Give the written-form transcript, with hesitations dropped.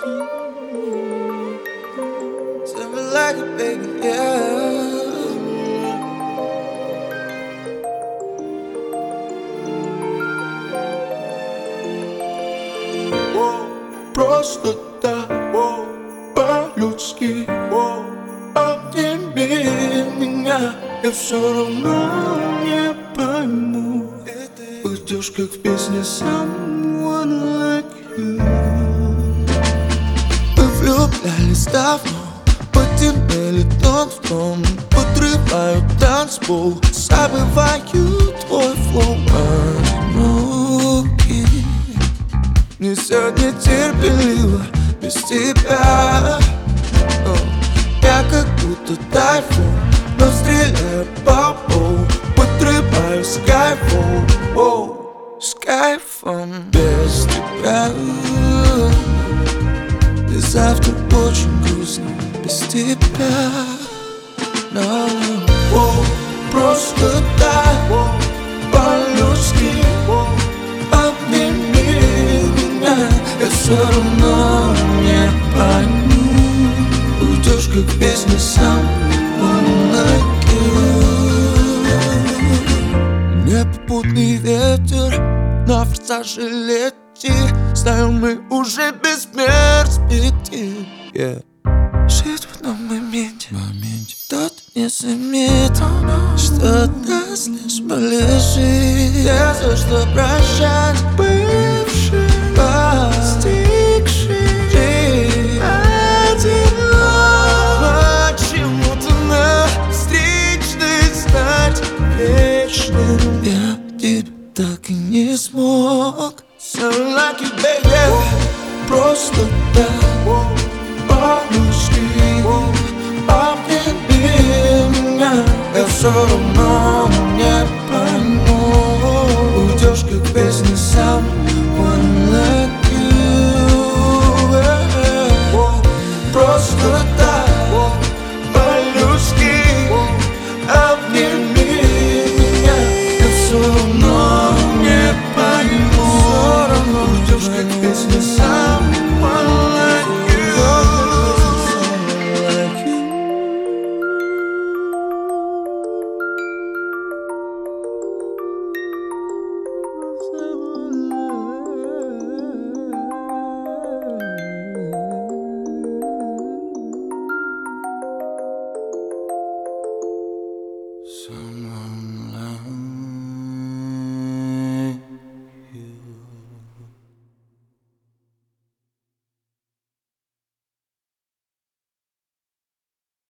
Tell me like it, baby, yeah. Просто так, по-людски, обними меня. Я все равно не пойму. Уйдешь, как в песне Someone Like You. Мы влюблялись давно, потеряли тон в тон, подрываю танцпол, забываю твой флоу. Руки мне сегодня терпеливо без тебя. Я как будто тайфун, но стреляю по полу, подрываю с кайфом, с кайфом без тебя. И завтра очень грустно без тебя. No. Просто так, по-людски, обними меня. Я все равно не пойму. Уйдешь, как в песне Someone Like You. Непопутный ветер на форсаже лети. Знаю, мы уже без перспектив, Жить в одном моменте, тот не заметит, что нас лишь полежит. Я за что прощать бывший, постигший одиноко. Почему-то на встречной стать вечным я тебя так и не смог. Sound like you, baby. Просто так, по-людски, обними меня. Я все равно